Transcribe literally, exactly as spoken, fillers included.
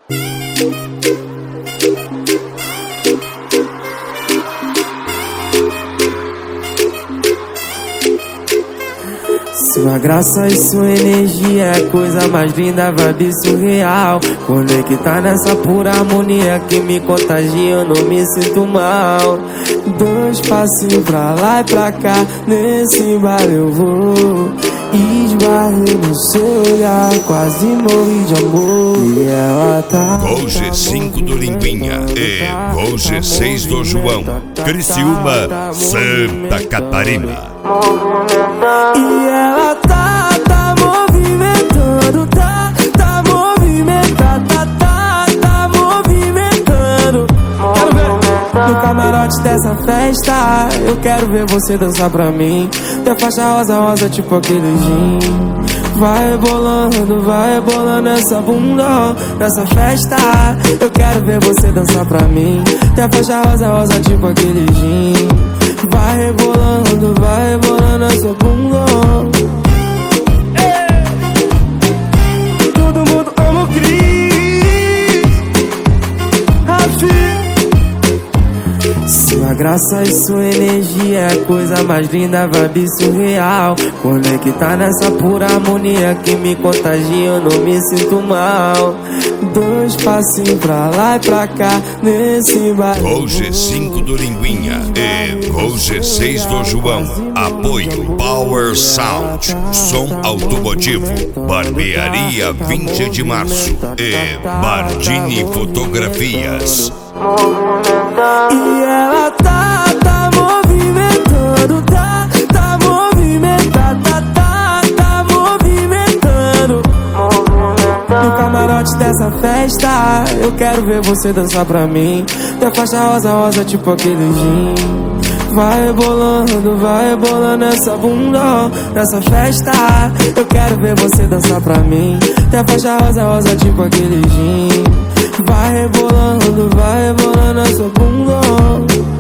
Sua graça e sua energia é a coisa mais linda, vibe surreal. Conectar nessa pura harmonia que me contagia, eu não me sinto mal. Dois passinhos pra lá e pra cá, nesse bar eu vou. Esbarrei no seu olhar, quase morri de amor. E ela tá Gol G cinco do Linguinha e Gol G seis do João, Criciúma, Santa Catarina. E ela tá, tá movimentando, tá, tá movimentando, tá, tá, tá movimentando. Quero ver no camarote dessa festa, eu quero ver você dançar pra mim. Tem faixa rosa, rosa, tipo aquele gin. Vai rebolando, vai rebolando essa bunda nessa festa. Eu quero ver você dançar pra mim. Tem faixa rosa, rosa, tipo aquele gin. Vai rebolando, vai rebolando essa bunda. Todo mundo ama o Cris, Rafi. Sua graça e sua energia é a coisa mais linda, vibe surreal. Conectar nessa pura harmonia que me contagia, eu não me sinto mal. Dois passinhos pra lá e pra cá, nesse bar. Gol G cinco do Linguinha e Gol G seis do João. Apoio Power Sound, som automotivo, Barbearia vinte de março e Bardini Fotografias. E ela tá, tá movimentando, tá, tá movimentando, tá, tá, tá movimentando. No camarote dessa festa, eu quero ver você dançar pra mim. Tem faixa rosa, rosa, tipo aquele gin. Vai rebolando, vai rebolando essa bunda nessa festa. Eu quero ver você dançar pra mim. Tem faixa rosa, rosa, tipo aquele gin. Vai rebolando, vai rebolando essa bunda.